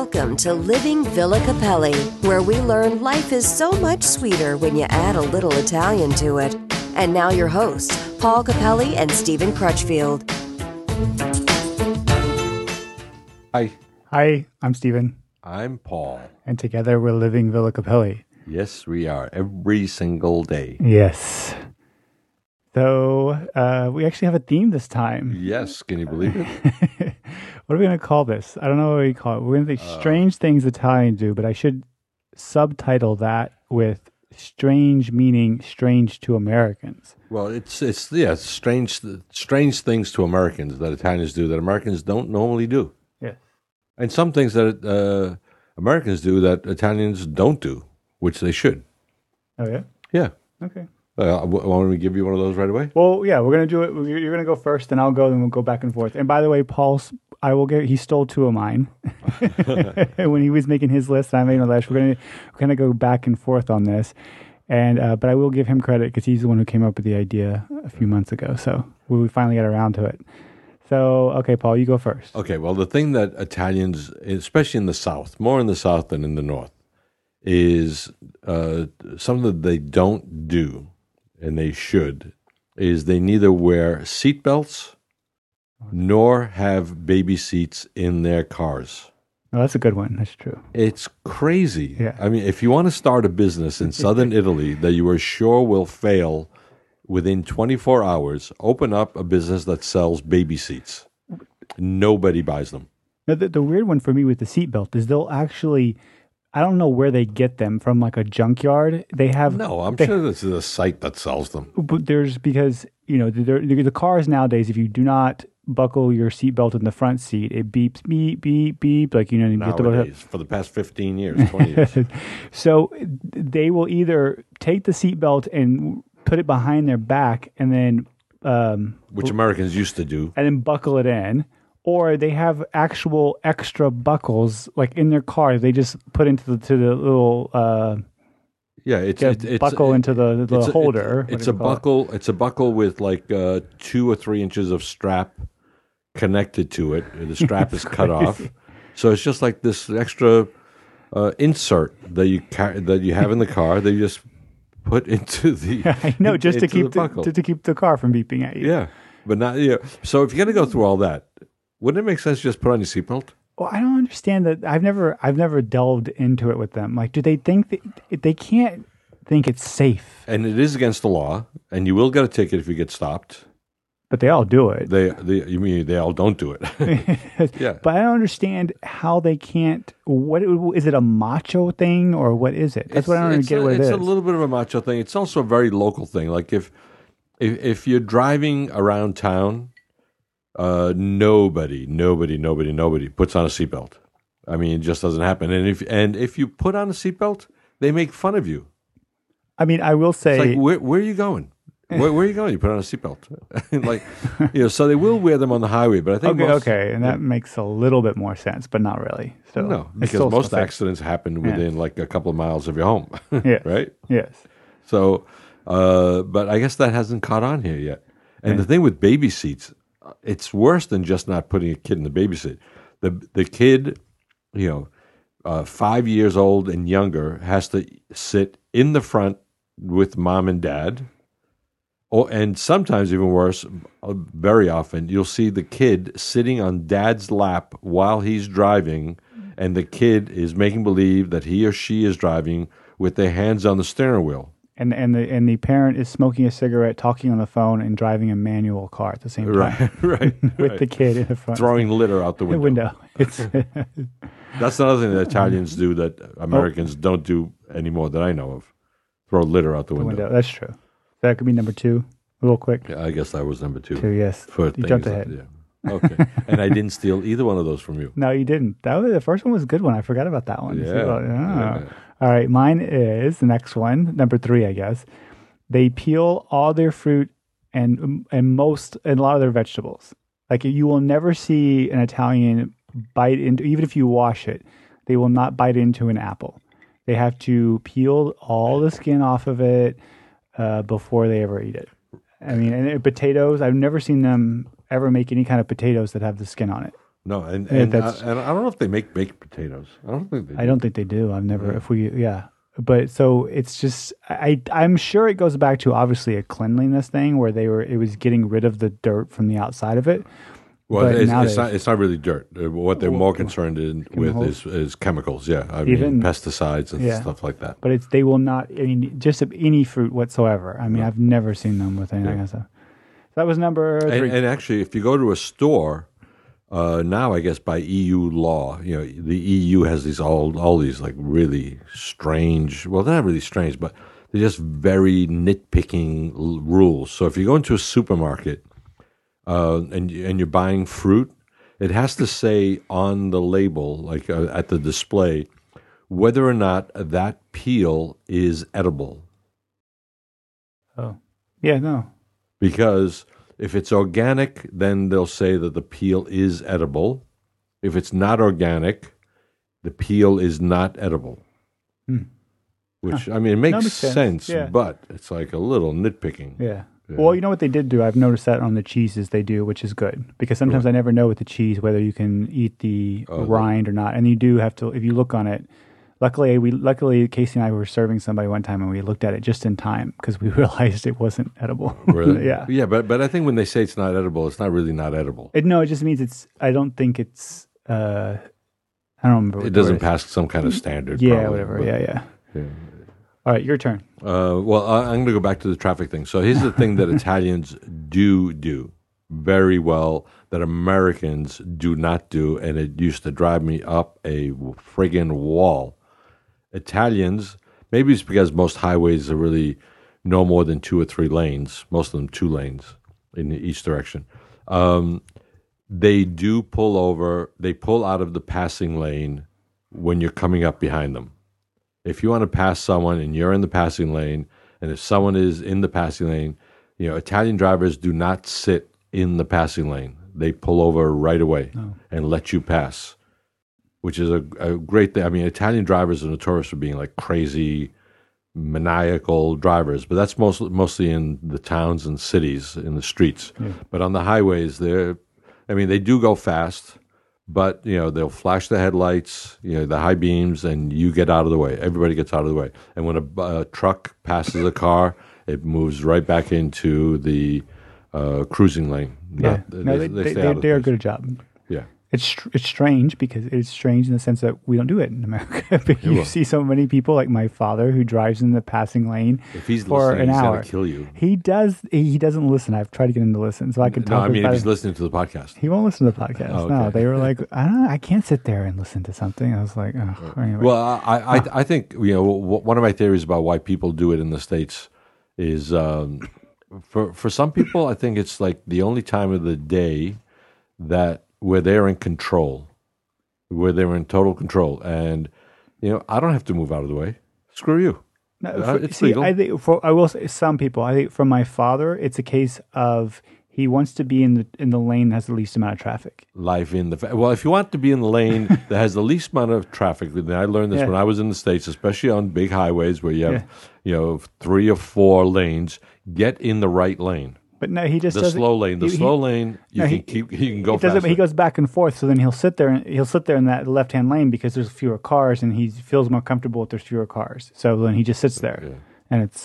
Welcome to Living Villa Capelli, where we learn life is so much sweeter when you add a little Italian to it. And now your hosts, Paul Capelli and Stephen Crutchfield. Hi. Hi, I'm Stephen. I'm Paul. And together we're Living Villa Capelli. Yes, we are. Every single day. Yes. So we actually have a theme this time. Yes. Can you believe it? What are we going to call this? I don't know what we call it. We're going to say strange things Italians do, but I should subtitle that with strange meaning strange to Americans. Well, it's strange things to Americans that Italians do that Americans don't normally do. Yes. And some things that Americans do that Italians don't do, which they should. Oh, yeah? Yeah. Okay. Want me to give you one of those right away? Well, yeah, we're going to do it. You're going to go first, and I'll go, and we'll go back and forth. And by the way, he stole two of mine when he was making his list. And I made my list. We're going to go back and forth on this. And but I will give him credit because he's the one who came up with the idea a few months ago. So we finally got around to it. So, okay, Paul, you go first. Okay, well, the thing that Italians, especially in the South, more in the South than in the North, is something that they don't do, and they should, is they neither wear seatbelts nor have baby seats in their cars. Oh, that's a good one. That's true. It's crazy. Yeah. I mean, if you want to start a business in southern Italy that you are sure will fail within 24 hours, open up a business that sells baby seats. Nobody buys them. Now, the weird one for me with the seatbelt is they'll actually, I don't know where they get them from, like a junkyard. They have I'm sure this is a site that sells them. But because the cars nowadays, if you do not buckle your seatbelt in the front seat, it beeps, beep, beep, beep. Like, you get Nowadays, for the past 15 years, 20 years. So they will either take the seatbelt and put it behind their back and then Which Americans used to do. And then buckle it in. Or they have actual extra buckles, like in their car. They just put into the little buckle into the holder. It's a buckle. It's a buckle with like 2 or 3 inches of strap connected to it. The strap is cut off, so it's just like this extra insert that you have in the car. They just put into the. I know, just to keep the car from beeping at you. Yeah, but not. Yeah. So if you're gonna go through all that, wouldn't it make sense to just put on your seatbelt? Well, I don't understand that. I've never delved into it with them. Like, do they think that they can't think it's safe? And it is against the law, and you will get a ticket if you get stopped. But they all do it. You mean they all don't do it? Yeah. But I don't understand how they can't. What is it? A macho thing or what is it? That's what I don't get. What it is. It's a little bit of a macho thing. It's also a very local thing. Like if you're driving around town, nobody puts on a seatbelt. I mean, it just doesn't happen. And if you put on a seatbelt, they make fun of you. I mean, I will say, it's like, where are you going? Where are you going? You put on a seatbelt, so they will wear them on the highway. But I think and that makes a little bit more sense, but not really. So no, because most accidents happen within like a couple of miles of your home, yes. Right? Yes. So, but I guess that hasn't caught on here yet. And the thing with baby seats, it's worse than just not putting a kid in the baby seat. The kid, 5 years old and younger, has to sit in the front with mom and dad. And sometimes even worse, very often, you'll see the kid sitting on dad's lap while he's driving, and the kid is making believe that he or she is driving with their hands on the steering wheel. And the parent is smoking a cigarette, talking on the phone, and driving a manual car at the same time. Right. With the kid in the front. Throwing litter out the window. It's That's another thing that Italians do that Americans don't do anymore that I know of. Throw litter out the window. That's true. That could be number 2, real quick. Yeah, I guess that was number 2. 2, yes. You jumped ahead. Okay. And I didn't steal either one of those from you. No, you didn't. The first one was a good one. I forgot about that one. Yeah. All right. Mine is the next one, number 3, I guess. They peel all their fruit and a lot of their vegetables. Like, you will never see an Italian bite into, even if you wash it, they will not bite into an apple. They have to peel all the skin off of it before they ever eat it. I mean, and potatoes, I've never seen them ever make any kind of potatoes that have the skin on it. No, and Yeah, and, that's- and I don't know if they make baked potatoes. I don't think they do. I don't think they do. I've never, But so it's just, I'm sure it goes back to obviously a cleanliness thing where it was getting rid of the dirt from the outside of it. Well, But it's nowadays- not really dirt. What they're more concerned with Chemicals? is chemicals. Yeah, I Even- mean pesticides and yeah. stuff like that. But they will not, I mean, just any fruit whatsoever. I mean, I've never seen them with any kind of stuff. So that was number 3. And actually, if you go to a store now, I guess by EU law, the EU has all these like really strange. Well, they're not really strange, but they're just very nitpicking rules. So if you go into a supermarket and you're buying fruit, it has to say on the label, like at the display, whether or not that peel is edible. Oh, yeah, no. Because if it's organic, then they'll say that the peel is edible. If it's not organic, the peel is not edible. Which, I mean, it makes makes sense. sense, Yeah. but it's like a little nitpicking. Yeah. Well, you know what they did do? I've noticed that on the cheeses they do, which is good. Because sometimes I never know with the cheese whether you can eat the rind or not. And you do have to, if you look on it. Luckily, Casey and I were serving somebody one time and we looked at it just in time because we realized it wasn't edible. Really? Yeah. Yeah, but I think when they say it's not edible, it's not really not edible. It just means I don't think it's, I don't remember. What It the doesn't word is. pass some kind of standard. Yeah, probably, whatever. but- Yeah. yeah. All right, your turn. Well, I'm going to go back to the traffic thing. So here's the thing that Italians do very well that Americans do not do, and it used to drive me up a friggin' wall. Italians, maybe it's because most highways are really no more than 2 or 3 lanes, most of them 2 lanes in each direction. They do pull over, they pull out of the passing lane when you're coming up behind them. If you want to pass someone and you're in the passing lane, and if someone is in the passing lane, Italian drivers do not sit in the passing lane. They pull over right away and let you pass, which is a great thing. I mean, Italian drivers are notorious for being like crazy, maniacal drivers, but that's mostly in the towns and cities, in the streets. Yeah. But on the highways, they do go fast. But, they'll flash the headlights, the high beams, and you get out of the way. Everybody gets out of the way. And when a truck passes a car, it moves right back into the cruising lane. Yeah. They do a good job. Yeah. It's strange because it's strange in the sense that we don't do it in America. But you see so many people like my father who drives in the passing lane if he's for listening, an he's hour. Gonna kill you. He does. He doesn't listen. I've tried to get him to listen so I can talk. No, I mean about if he's listening to the podcast. He won't listen to the podcast. Oh, No, okay. they were like, I can't sit there and listen to something. I was like, oh, anyway. Well, I think one of my theories about why people do it in the States is for some people, I think it's like the only time of the day where they're in control, where they're in total control, and I don't have to move out of the way. Screw you. No, it's legal. I think I will say some people. I think for my father, it's a case of he wants to be in the lane that has the least amount of traffic. Life in well, if you want to be in the lane that has the least amount of traffic, then I learned this when I was in the States, especially on big highways where you have 3 or 4 lanes. Get in the right lane. But no, he just the doesn't. slow lane. The slow lane, you can go faster. He goes back and forth, so then he'll sit there in that left-hand lane because there's fewer cars, and he feels more comfortable if there's fewer cars. So then he just sits there, and it's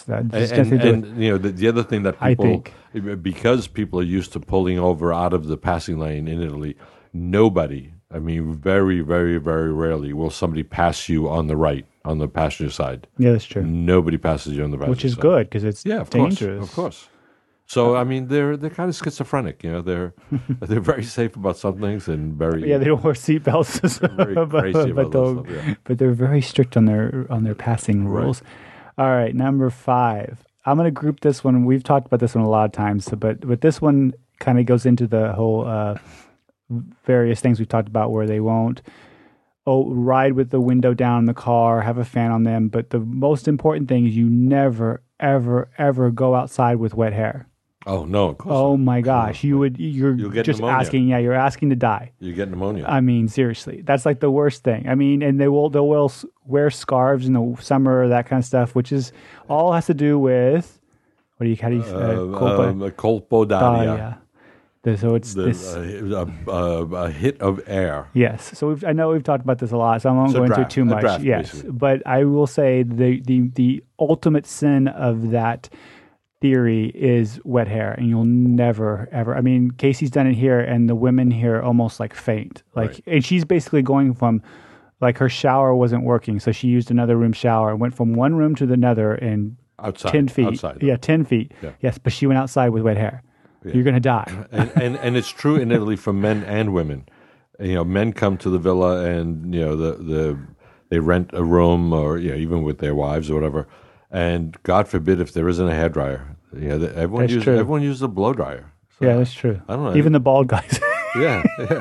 the other thing that people, I think, because people are used to pulling over out of the passing lane in Italy, nobody. I mean, very, very, very rarely will somebody pass you on the right, on the passenger side. Yeah, that's true. Nobody passes you on the passenger side. Which is good because it's dangerous. Of course. So I mean, they're kind of schizophrenic. They're very safe about some things and very they don't wear seatbelts, very crazy about those stuff. But they're very strict on their passing rules. Right. All right, number 5. I'm going to group this one. We've talked about this one a lot of times, but this one kind of goes into the whole various things we've talked about where they won't ride with the window down in the car, have a fan on them. But the most important thing is you never, ever, ever go outside with wet hair. Oh no! Of course oh not. my gosh! You'll get just pneumonia. asking. Yeah, you're asking to die. You get pneumonia. I mean, seriously, that's like the worst thing. I mean, and they'll wear scarves in the summer, that kind of stuff, which is all has to do with how do you colpodaria. So it's this. A hit of air. Yes. So I know we've talked about this a lot, so I won't go into it too much. Draft, yes. basically. But I will say the ultimate sin of that theory is wet hair, and you'll never ever. I mean, Casey's done it here, and the women here almost like faint. Right. And she's basically going from like her shower wasn't working, so she used another room shower and went from one room to another in Outside. 10 feet. Outside, Yeah, 10 feet. Yeah. Yes, but she went outside with wet hair. You're going to die. and it's true in Italy for men and women. Men come to the villa and they rent a room or even with their wives or whatever. And God forbid if there isn't a hairdryer. Everyone uses a blow dryer. So, yeah, that's true. I don't know. Even the bald guys. Yeah.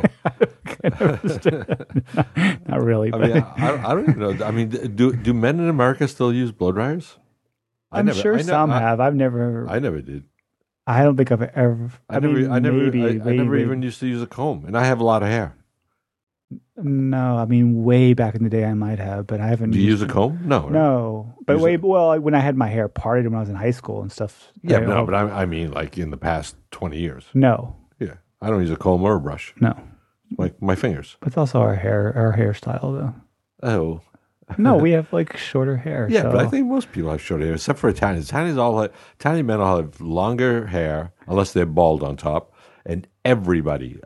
Not really. I mean, I don't even know. I mean, do men in America still use blow dryers? I'm sure some have. I've never. I never did. I don't think I've ever. I never even used to use a comb, and I have a lot of hair. No, I mean, way back in the day, I might have, but I haven't. Do you use a comb? No. No, but when I had my hair parted when I was in high school and stuff. Yeah, no, but I mean, like in the past 20 years. No. Yeah, I don't use a comb or a brush. No. Like my fingers. But it's also our hairstyle, though. Oh. No, we have like shorter hair. Yeah, so. but I think most people have short hair, except for Italians. Italian men all have longer hair, unless they're bald on top, and everybody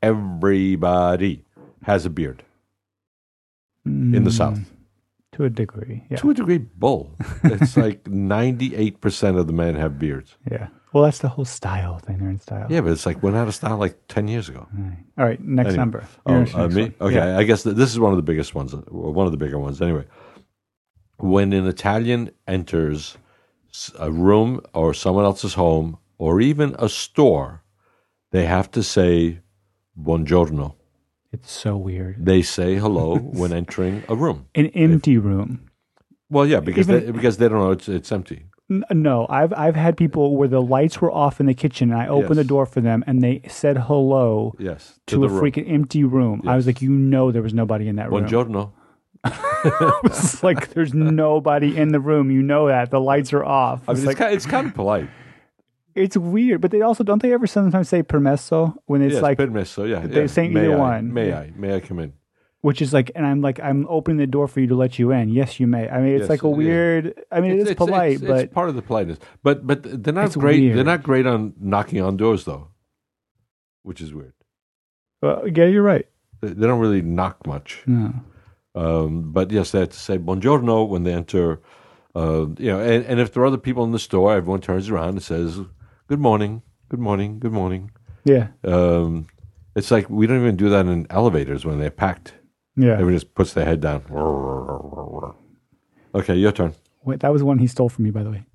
has a beard in the South. To a degree, yeah. To a degree, bull. It's like 98% of the men have beards. Yeah. Well, that's the whole style thing. They're in style. Yeah, but it's like went out of style like 10 years ago. All right, next number. Me? One. Okay, Yeah. I guess this is one of the biggest ones, one of the bigger ones. Anyway, when an Italian enters a room or someone else's home or even a store, they have to say buongiorno. It's so weird. They say hello when entering a room. An empty room. Well, yeah, because they don't know it's empty. No, I've had people where the lights were off in the kitchen, and I opened the door for them, and they said hello. Yes, to a freaking empty room. Yes. I was like, there was nobody in that room. Buongiorno. It's like there's nobody in the room. You know that the lights are off. I mean, it's kind of polite. It's weird, but they also don't they ever sometimes say permesso when it's like permesso, yeah. They say either one. May I come in? Which is like, and I'm opening the door for you to let you in. Yes, you may. I mean, it's like a weird. I mean, it's polite, but it's part of the politeness. But they're not great. Weird. They're not great on knocking on doors, though, which is weird. Well, yeah, you're right. They don't really knock much. No. But yes, they have to say buongiorno when they enter. And if there are other people in the store, everyone turns around and says, "Good morning, good morning, good morning." Yeah. It's like we don't even do that in elevators when they're packed. Yeah. Everyone just puts their head down. Okay, your turn. Wait, that was one he stole from me, by the way.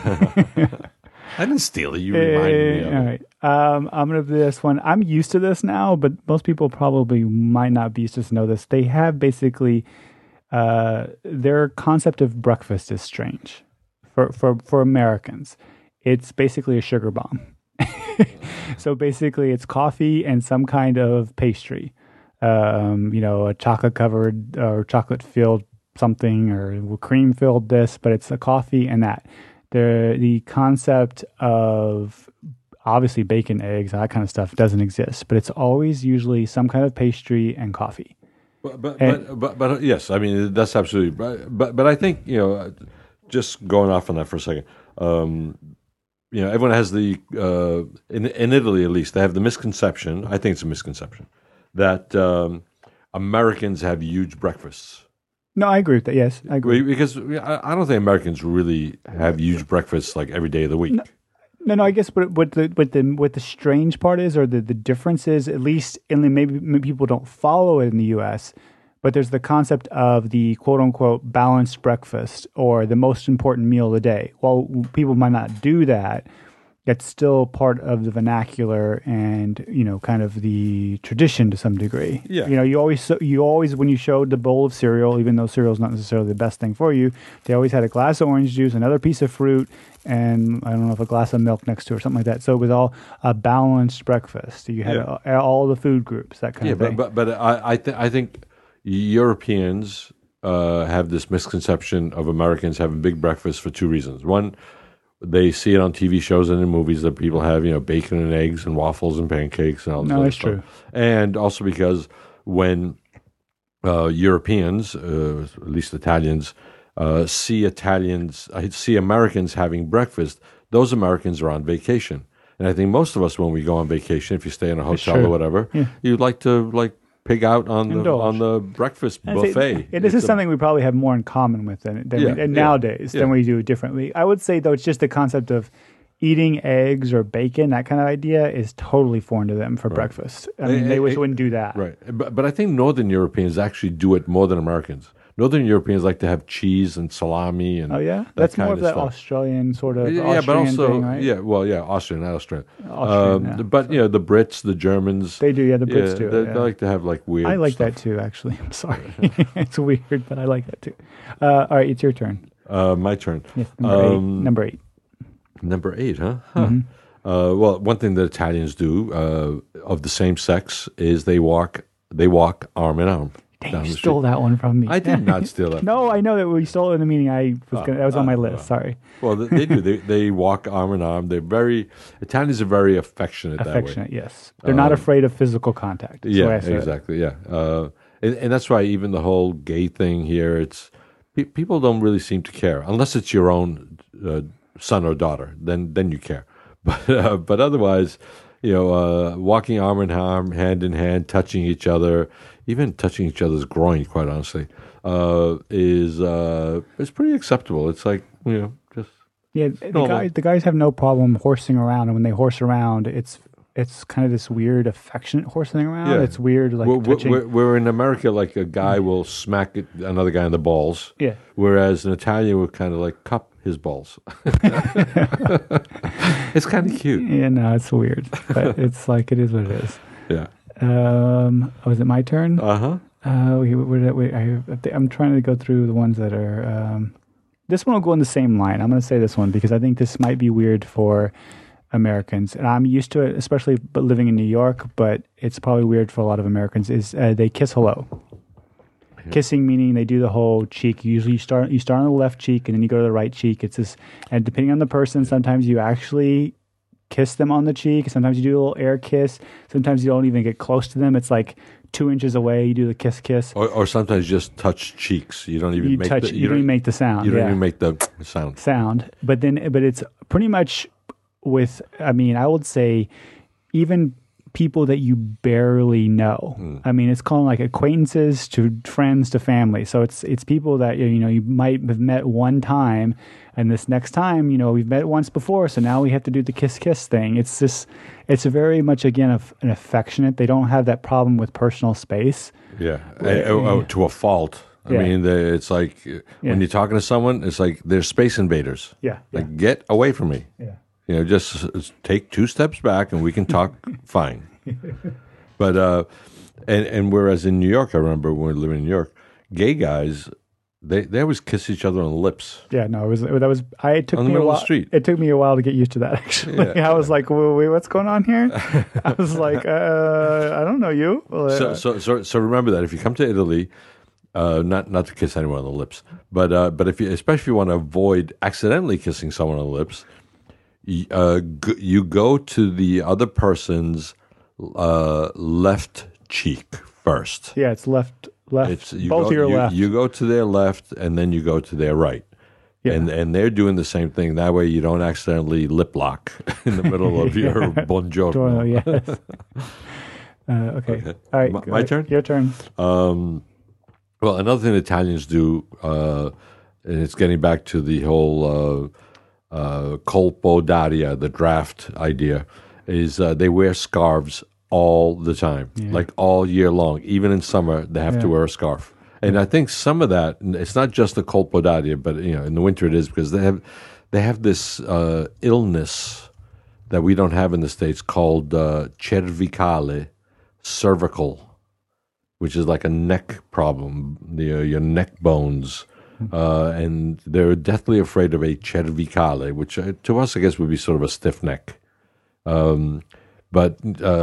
I didn't steal it. You reminded me of it. All right. I'm going to do this one. I'm used to this now, but most people probably might not be used to know this. They have basically their concept of breakfast is strange for Americans. It's basically a sugar bomb. So basically, it's coffee and some kind of pastry. A chocolate covered or chocolate filled something or cream filled this, but it's a coffee and that. The concept of obviously bacon, eggs, that kind of stuff doesn't exist, but it's always usually some kind of pastry and coffee. But yes, I mean that's absolutely right. But I think just going off on that for a second. Everyone has the in Italy at least they have the misconception. I think it's a misconception that Americans have huge breakfasts. No, I agree with that. Yes, I agree. Because I don't think Americans really have huge breakfasts like every day of the week. No, I guess what the strange part is, or the difference is, at least maybe people don't follow it in the U.S., but there's the concept of the quote-unquote balanced breakfast or the most important meal of the day. While people might not do that, that's still part of the vernacular and, kind of the tradition to some degree. Yeah. You always, when you showed the bowl of cereal, even though cereal is not necessarily the best thing for you, they always had a glass of orange juice, another piece of fruit, and I don't know if a glass of milk next to it or something like that. So it was all a balanced breakfast. You had all the food groups, that kind of thing. But I think Europeans have this misconception of Americans having big breakfasts for two reasons. One, they see it on TV shows and in movies that people have, bacon and eggs and waffles and pancakes and all this No, other that's stuff. true. And also because when Europeans, at least Italians, see Americans having breakfast, those Americans are on vacation. And I think most of us, when we go on vacation, if you stay in a hotel true. or whatever, you'd like to pig out on Indulge. the breakfast I'd say buffet. this is something we probably have more in common with nowadays than we do differently. I would say, though, it's just the concept of eating eggs or bacon, that kind of idea is totally foreign to them for breakfast. I mean, they wouldn't do that. Right. But I think Northern Europeans actually do it more than Americans. Northern Europeans like to have cheese and salami and Oh, yeah? that That's kind more of that stuff. Australian sort of Yeah, but Austrian also, thing, right? Austrian, not Australian. Austrian, yeah. But, the Brits, the Germans. They do, the Brits do. They like to have weird I like stuff. that too, actually. I'm sorry. It's weird, but I like that too. All right, it's your turn. My turn. Yes, number eight. Number 8, huh? Mm-hmm. Well, one thing that Italians do of the same sex is they walk arm in arm. Dang, down you the stole street. that one from me. I did not steal that. No, I know that we stole it in the meeting. That was on my list. Sorry. Well, they do. They walk arm in arm. Italians are very affectionate, Affectionate, yes. They're not afraid of physical contact. That's the way Yeah, I say it. exactly. Yeah, and that's why even the whole gay thing here, people don't really seem to care unless it's your own son or daughter. Then you care, but otherwise, walking arm in arm, hand in hand, touching each other, even touching each other's groin, quite honestly, is pretty acceptable. It's like just Yeah, the guys have no problem horsing around, and when they horse around, it's kind of this weird affectionate horsing around. Yeah. It's weird, touching. we're in America, like a guy will smack another guy in the balls. Yeah. Whereas an Italian would kind of cup his balls. It's kind of cute. Yeah, no, it's weird, but it's it is what it is. Yeah. Was it my turn? Uh-huh. I'm trying to go through the ones that are. This one will go in the same line. I'm going to say this one because I think this might be weird for Americans, and I'm used to it, especially living in New York. But it's probably weird for a lot of Americans. Is they kiss hello? Yeah. Kissing meaning they do the whole cheek. Usually you start on the left cheek and then you go to the right cheek. It's this, and depending on the person, sometimes you actually kiss them on the cheek. Sometimes you do a little air kiss. Sometimes you don't even get close to them. It's 2 inches away. You do the kiss. Or sometimes just touch cheeks. You don't even you don't even make the sound. You don't even make the sound. But it's pretty much with. I mean, I would say even people that you barely know. I mean, it's calling acquaintances to friends to family. So it's people that you might have met one time, and this next time we've met once before. So now we have to do the kiss thing. It's very much again an affectionate. They don't have that problem with personal space. Yeah, to a fault. I mean, it's when you're talking to someone, it's like they're space invaders. Yeah, get away from me. Yeah. Just take 2 steps back and we can talk fine. But and whereas in New York, I remember when we were living in New York, gay guys they always kiss each other on the lips. Yeah, no, it took on the me a middle while. of the street. It took me a while to get used to that. Actually, I was like, "Wait, what's going on here?" I was like, "I don't know you." So remember that if you come to Italy. Not to kiss anyone on the lips, but especially if you want to avoid accidentally kissing someone on the lips, you go to the other person's left cheek first. Yeah, it's left. Both to your left. You go to their left, and then you go to their right. Yeah. And they're doing the same thing. That way, you don't accidentally lip lock in the middle of your buongiorno. Yes. Okay. All right. My turn. Your turn. Well, another thing Italians do, and it's getting back to the whole colpo d'aria, the draft idea, is they wear scarves all the time, all year long. Even in summer, they have to wear a scarf. And I think some of that, it's not just the colpo d'aria, but in the winter it is because they have this illness that we don't have in the States called cervicale, cervical, which is like a neck problem, your neck bones. And they're deathly afraid of a cervicale, which to us, I guess, would be sort of a stiff neck. But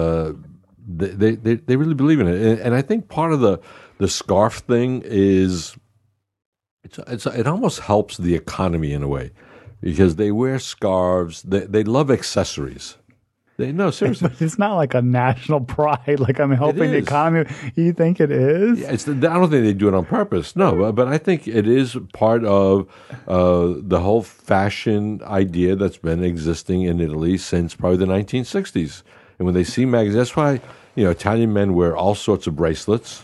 they really believe in it. And I think part of the scarf thing is it almost helps the economy in a way. because they wear scarves. They love accessories. Seriously. But it's not like a national pride. Like I'm helping the is. economy. You think it is? Yeah, I don't think they do it on purpose. No, but I think it is part of the whole fashion idea that's been existing in Italy since probably the 1960s. And when they see magazines, that's why Italian men wear all sorts of bracelets,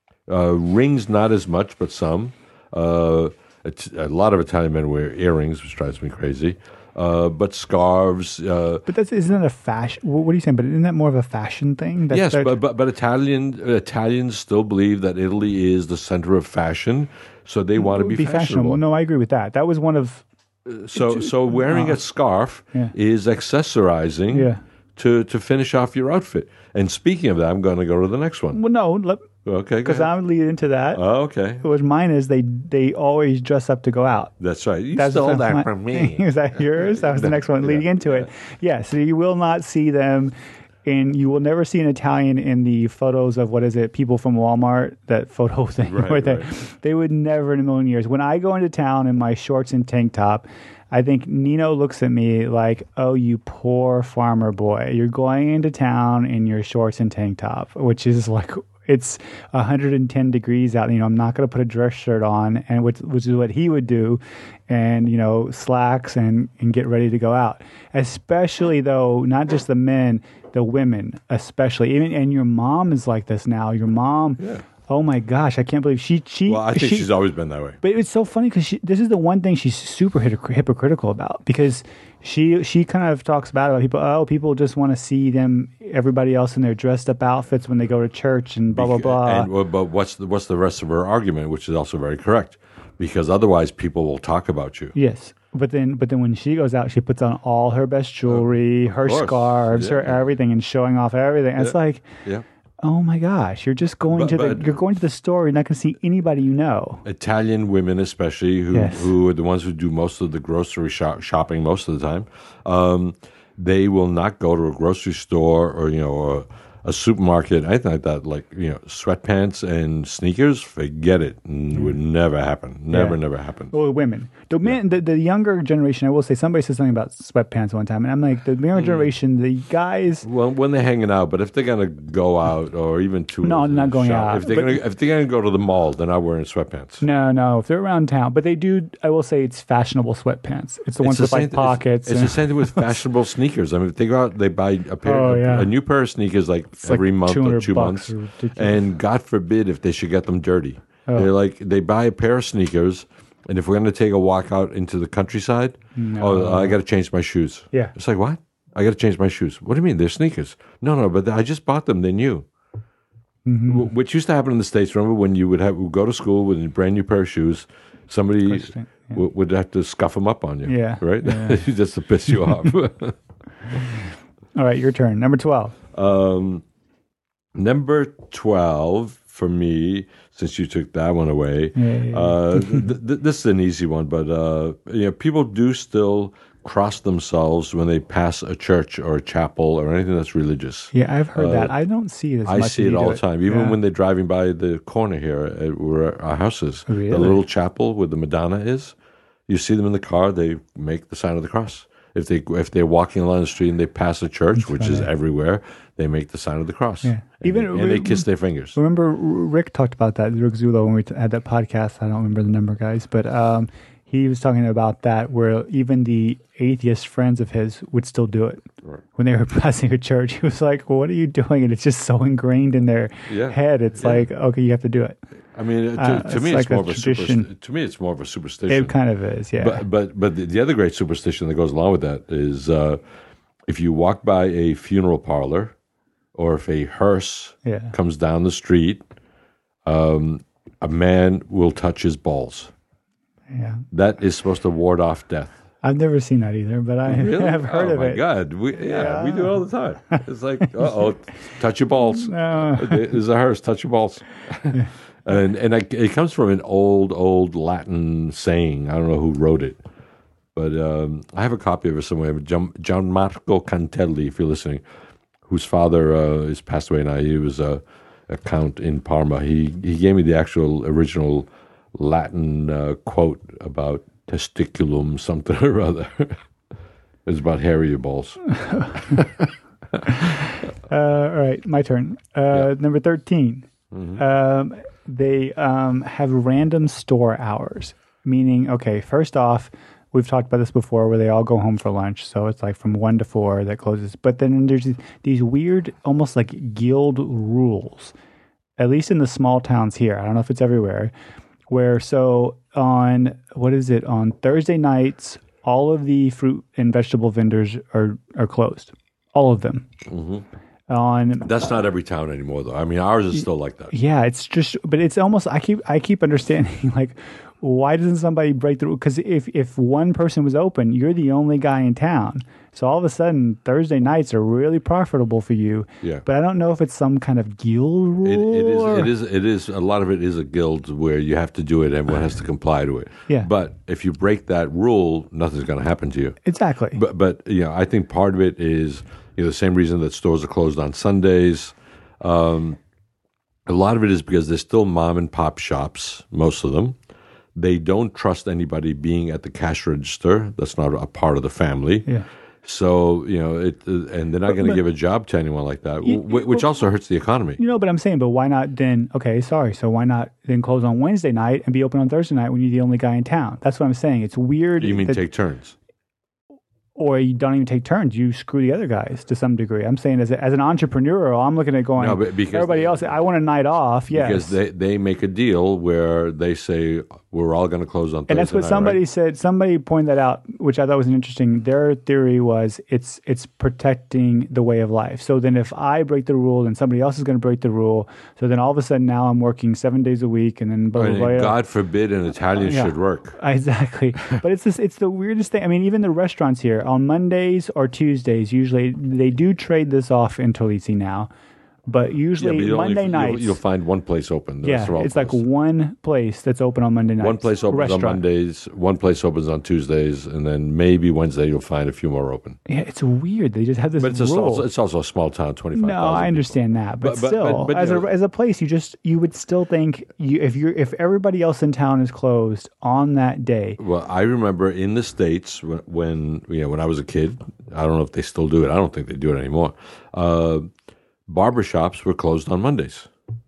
rings not as much, but some. A lot of Italian men wear earrings, which drives me crazy. But scarves. But isn't that a fashion? What are you saying? But isn't that more of a fashion thing? Yes, but Italians still believe that Italy is the center of fashion, so they want to be fashionable. No, I agree with that. That was one of. So wearing a scarf is accessorizing to finish off your outfit. And speaking of that, I'm going to go to the next one. Well, no. Okay, because I'm leading into that. Oh, okay. Which mine is they always dress up to go out. That's right. You stole that from me. Is that yours? That was the next one leading into it. Yeah, so you will not see them, and you will never see an Italian in the photos of, what is it, people from Walmart, that photo thing. Right. They would never in a million years. When I go into town in my shorts and tank top, I think Nino looks at me like, oh, you poor farmer boy. You're going into town in your shorts and tank top, which is like... It's 110 degrees out. I'm not going to put a dress shirt on, and which is what he would do, and slacks and get ready to go out. Especially though, not just the men, the women, especially. And your mom is like this now. Your mom. Yeah. Oh my gosh, I can't believe she. Well, I think she's always been that way. But it's so funny because this is the one thing she's super hypocritical about, because she kind of talks about people. Oh, people just want to see everybody else in their dressed up outfits when they go to church and blah blah blah. But what's the rest of her argument, which is also very correct, because otherwise people will talk about you. Yes. But then when she goes out, she puts on all her best jewelry, her scarves, her everything, and showing off everything. And it's like, oh my gosh, you're just going to the store. You're not going to see anybody you know. Italian women, especially, who are the ones who do most of the grocery shopping most of the time, they will not go to a grocery store or a supermarket, anything like that. Like sweatpants and sneakers, forget it. It would never happen. Never happen. Well, women, the men, the younger generation. I will say, somebody said something about sweatpants one time, and I'm like, the younger generation, the guys. Well, when they're hanging out, but if they're gonna go out or even to not going out. If they're gonna go to the mall, they're not wearing sweatpants. No, if they're around town, but they do. I will say it's fashionable sweatpants. It's the ones with pockets. It's the same thing with fashionable sneakers. I mean, if they go out, they buy a new pair of sneakers every month or 2 months, and God forbid if they should get them dirty. They buy a pair of sneakers, and if we're going to take a walk out into the countryside, I got to change my shoes. Yeah, it's like, what? I got to change my shoes. What do you mean? They're sneakers. No, but I just bought them. They're new. Mm-hmm. Which used to happen in the States. Remember when you would go to school with a brand new pair of shoes, somebody would have to scuff them up on you. Yeah, right. Yeah. Just to piss you off. All right, your turn. Number 12. Number 12 for me, since you took that one away, this is an easy one, but people do still cross themselves when they pass a church or a chapel or anything that's religious. Yeah, I've heard that. I don't see it as much. I see it all the time, even when they're driving by the corner here where our house is. Really? The little chapel where the Madonna is. You see them in the car, they make the sign of the cross. If they're walking along the street and they pass a church, which is everywhere, they make the sign of the cross. Yeah. And they kiss their fingers. Remember, Rick talked about that, Rick Zulo, when we had that podcast. I don't remember the number, guys, but he was talking about that, where even the atheist friends of his would still do it. Right. When they were passing a church, he was like, well, what are you doing? And it's just so ingrained in their head. It's like, okay, you have to do it. I mean, to me, it's more of a tradition. To me, it's more of a superstition. It kind of is, yeah. But the other great superstition that goes along with that is if you walk by a funeral parlor, or if a hearse comes down the street, a man will touch his balls. Yeah, that is supposed to ward off death. I've never seen that either, but I have heard of it. Oh my God, we do it all the time. It's like, touch your balls. There's a hearse, touch your balls. And it comes from an old Latin saying. I don't know who wrote it, but I have a copy of it somewhere. Gianmarco Cantelli, if you're listening, whose father is passed away now. He was a count in Parma. He gave me the actual original Latin quote about testiculum something or other. It's about hairy balls. All right, my turn. Number 13. They have random store hours, meaning, okay, first off, we've talked about this before where they all go home for lunch. So it's like from 1 to 4 that closes. But then there's these weird, almost like guild rules, at least in the small towns here. I don't know if it's everywhere, where so on, on Thursday nights, all of the fruit and vegetable vendors are closed. All of them. That's not every town anymore, though. I mean, ours is still like that. Yeah, it's just, but it's almost. I keep understanding, like, why doesn't somebody break the rule? Because if one person was open, you're the only guy in town. So all of a sudden, Thursday nights are really profitable for you. Yeah. But I don't know if it's some kind of guild rule. It is. A lot of it is a guild where you have to do it. Everyone has to comply to it. Yeah. But if you break that rule, nothing's going to happen to you. Exactly. But I think part of it is the same reason that stores are closed on Sundays. A lot of it is because there's still mom and pop shops, most of them. They don't trust anybody being at the cash register. That's not a part of the family. Yeah. So, and they're not going to give a job to anyone like that, which also hurts the economy. But I'm saying, but why not then, so why not then close on Wednesday night and be open on Thursday night when you're the only guy in town? That's what I'm saying. It's weird. You mean take turns? Or you don't even take turns. You screw the other guys to some degree. I'm saying as an entrepreneur, I'm looking at going, everybody else, I want a night off. Yes. Because they make a deal where they say, we're all going to close on Thursday. And that's what somebody said. Somebody pointed that out, which I thought was interesting. Their theory was it's protecting the way of life. So then if I break the rule, then somebody else is going to break the rule. So then all of a sudden now I'm working 7 days a week and then blah, blah, blah. God forbid an Italian should work. Exactly. But it's the weirdest thing. I mean, even the restaurants here, on Mondays or Tuesdays, usually they do trade this off in Tolisi now. But usually Monday nights... You'll find one place open. It's like one place that's open on Monday nights. One place opens on Mondays, one place opens on Tuesdays, and then maybe Wednesday you'll find a few more open. Yeah, it's weird. They just have this rule. It's also a small town, 25,000 No, I understand that. But still, as a place, you would still think if everybody else in town is closed on that day. Well, I remember in the States when I was a kid, I don't know if they still do it. I don't think they do it anymore. Barbershops were closed on Mondays.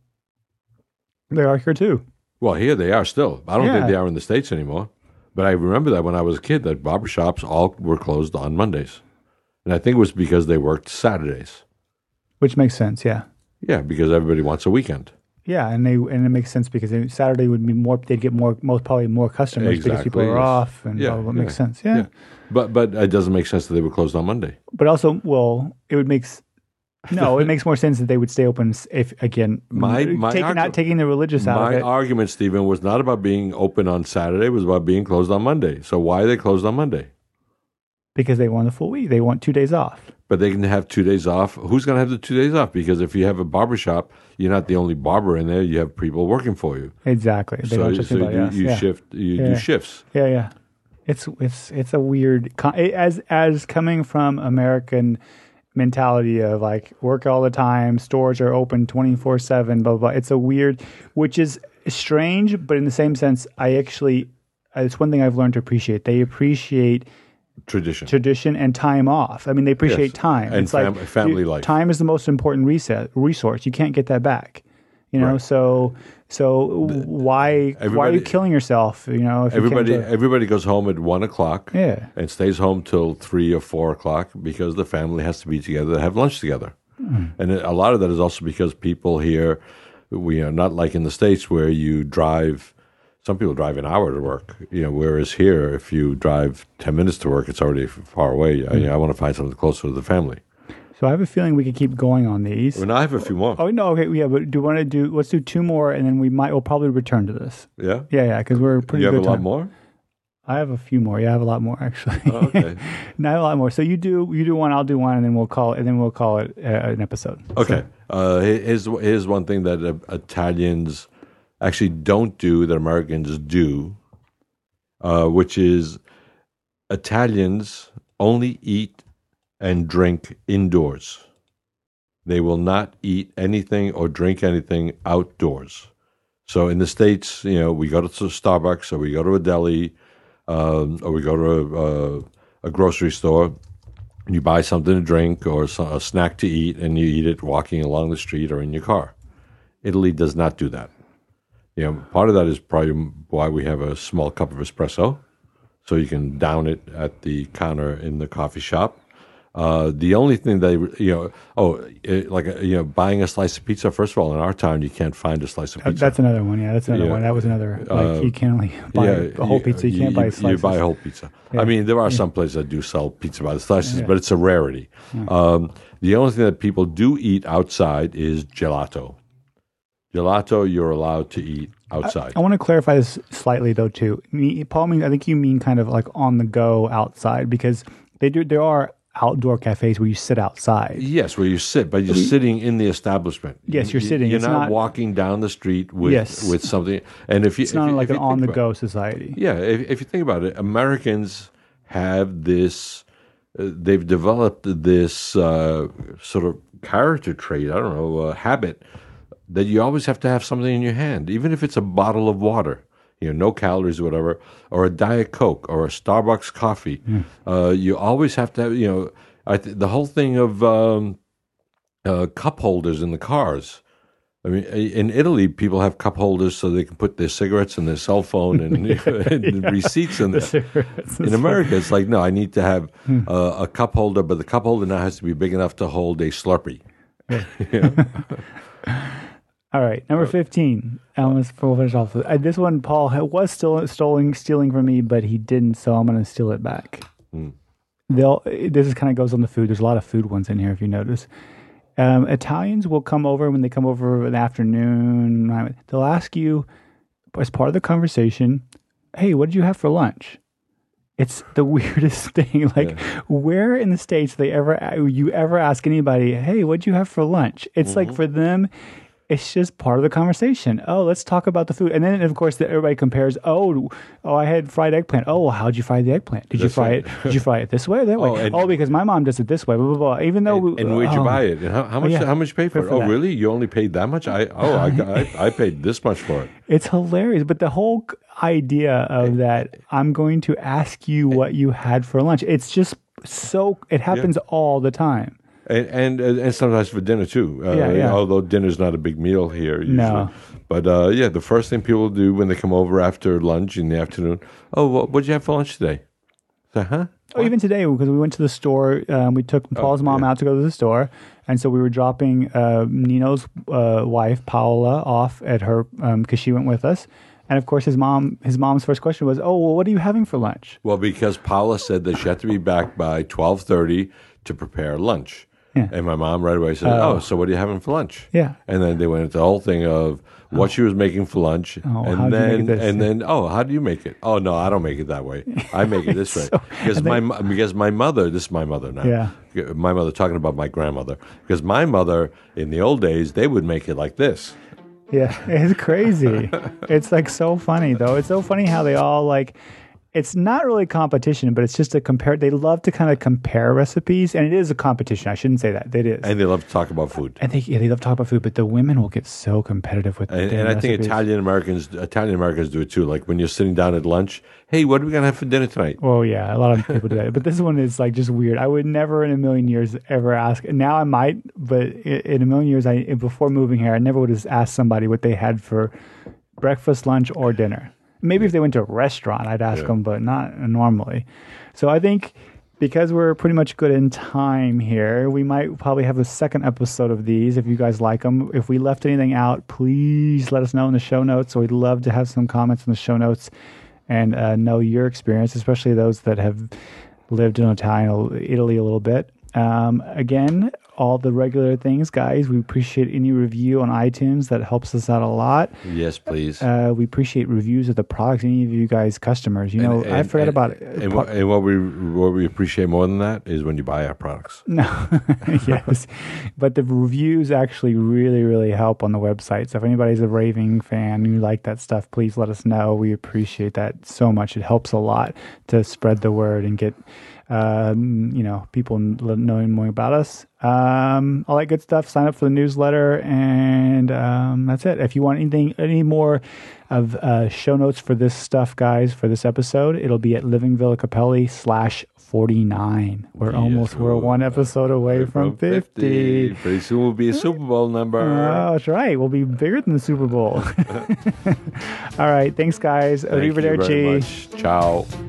They are here too. Well, here they are still. I don't think they are in the States anymore. But I remember that when I was a kid, that barbershops all were closed on Mondays. And I think it was because they worked Saturdays. Which makes sense, yeah. Yeah, because everybody wants a weekend. Yeah, and it makes sense because Saturday would be more. They'd get probably more customers because people are off, and blah, blah, blah. Makes sense. Yeah. But it doesn't make sense that they were closed on Monday. But also, it would make. No, it makes more sense that they would stay open if, again, not taking the religious out of it. My argument, Stephen, was not about being open on Saturday. It was about being closed on Monday. So why are they closed on Monday? Because they want a full week. They want 2 days off. But they can have 2 days off. Who's going to have the 2 days off? Because if you have a barbershop, you're not the only barber in there. You have people working for you. Exactly. They don't just do shifts. Yeah. It's a weird, as coming from American mentality of like work all the time, stores are open 24/7, blah, blah, blah. It's a weird, which is strange, but in the same sense, it's one thing I've learned to appreciate. They appreciate tradition and time off. I mean, they appreciate time. And family life. Time is the most important resource. You can't get that back. Right. So why are you killing yourself? If everybody goes home at 1:00. Yeah. And stays home till 3 or 4 o'clock because the family has to be together to have lunch together. And a lot of that is also because people here, not like in the States where you drive. Some people drive an hour to work, whereas here, if you drive 10 minutes to work, it's already far away. I want to find something closer to the family. So I have a feeling we could keep going on these. Well, now I have a few more. Oh, no, okay, yeah, but let's do 2 more, and then we'll probably return to this. Yeah? Yeah, because we're pretty good. You have a lot more? I have a few more. Yeah, I have a lot more, actually. Oh, okay. No, I have a lot more. So you do one, I'll do one, and then we'll call it an episode. Okay. So. Here's one thing that Italians actually don't do that Americans do, which is Italians only eat and drink indoors. They will not eat anything or drink anything outdoors. So in the States, we go to Starbucks or we go to a deli, or we go to a grocery store, and you buy something to drink or a snack to eat, and you eat it walking along the street or in your car. Italy does not do that. Part of that is probably why we have a small cup of espresso, so you can down it at the counter in the coffee shop. The only thing they, buying a slice of pizza. First of all, in our town, you can't find a slice of pizza. That's another one. Yeah, that's another one. That was another. You can only buy a whole pizza. You can't buy slices. You buy a whole pizza. Yeah. I mean, there are some places that do sell pizza by the slices, but it's a rarity. Yeah. The only thing that people do eat outside is gelato. Gelato, you're allowed to eat outside. I want to clarify this slightly, though, too. Paul, I think you mean kind of like on the go outside, because there are outdoor cafes where you sit outside. Yes, where you sit, but you're sitting in the establishment. Yes, you're sitting. You're not walking down the street with something. And it's not like an on-the-go society. Yeah, if you think about it, Americans have this. They've developed this sort of character trait. I don't know, habit that you always have to have something in your hand, even if it's a bottle of water. No calories or whatever, or a Diet Coke or a Starbucks coffee. You always have to have, the whole thing of cup holders in the cars. I mean, in Italy, people have cup holders so they can put their cigarettes and their cell phone and, and receipts in there. In America, it's like, no, I need to have a cup holder, but the cup holder now has to be big enough to hold a Slurpee. All right, number 15. Let's finish off. This one, Paul was still stealing from me, but he didn't, so I'm going to steal it back. This is kind of goes on the food. There's a lot of food ones in here, if you notice. Italians will come over when they come over in the afternoon. They'll ask you, as part of the conversation, hey, what did you have for lunch? It's the weirdest thing. Where in the States you ever ask anybody, hey, what did you have for lunch? It's like for them, it's just part of the conversation. Oh, let's talk about the food. And then, of course, everybody compares, oh, I had fried eggplant. Oh, well, how'd you fry the eggplant? Did you fry it this way or that way? Because my mom does it this way, blah, blah, blah. Even though... And where'd you buy it? And how much did you pay for it? Oh, really? You only paid that much? I paid this much for it. It's hilarious. But the whole idea of that, I'm going to ask you what you had for lunch. It's just so... It happens all the time. And sometimes for dinner too. Although dinner's not a big meal here usually. No. But the first thing people do when they come over after lunch in the afternoon, what'd you have for lunch today? So, even today, because we went to the store, we took Paul's mom out to go to the store, and so we were dropping Nino's wife, Paola, off at her, because she went with us. And of course, his mom's first question was, what are you having for lunch? Well, because Paola said that she had to be back by 12:30 to prepare lunch. Yeah. And my mom right away said, so what are you having for lunch? Yeah. And then they went into the whole thing of what she was making for lunch. How do you make it? Oh, no, I don't make it that way. I make it this way. Because my mother, this is my mother now. Yeah. My mother, talking about my grandmother. Because my mother, in the old days, they would make it like this. Yeah, it's crazy. It's like so funny, though. It's so funny how they all it's not really competition, but it's just a compare. They love to kind of compare recipes, and it is a competition. I shouldn't say that. It is. And they love to talk about food. And they love to talk about food, but the women will get so competitive with and I think Italian Americans do it too. Like when you're sitting down at lunch, hey, what are we going to have for dinner tonight? Well, yeah, a lot of people do that. But this one is like just weird. I would never in a million years ever ask. Now I might, but in a million years, before moving here, I never would have asked somebody what they had for breakfast, lunch, or dinner. Maybe if they went to a restaurant, I'd ask them, but not normally. So I think because we're pretty much good in time here, we might probably have a second episode of these if you guys like them. If we left anything out, please let us know in the show notes. So we'd love to have some comments in the show notes and know your experience, especially those that have lived in Italy a little bit. Again, all the regular things, guys. We appreciate any review on iTunes. That helps us out a lot. Yes, please. We appreciate reviews of the products. Any of you guys, customers, I forgot about it. And what we appreciate more than that is when you buy our products. No, yes, but the reviews actually really, really help on the website. So if anybody's a raving fan and you like that stuff, please let us know. We appreciate that so much. It helps a lot to spread the word and get people knowing more about us. All that good stuff. Sign up for the newsletter, and that's it. If you want any more of show notes for this stuff, guys, for this episode, it'll be at livingvillacapelli/49. We're one episode away from 50. Pretty soon we'll be a Super Bowl number. Oh, that's right. We'll be bigger than the Super Bowl. All right. Thanks, guys. Thank you very much. Ciao.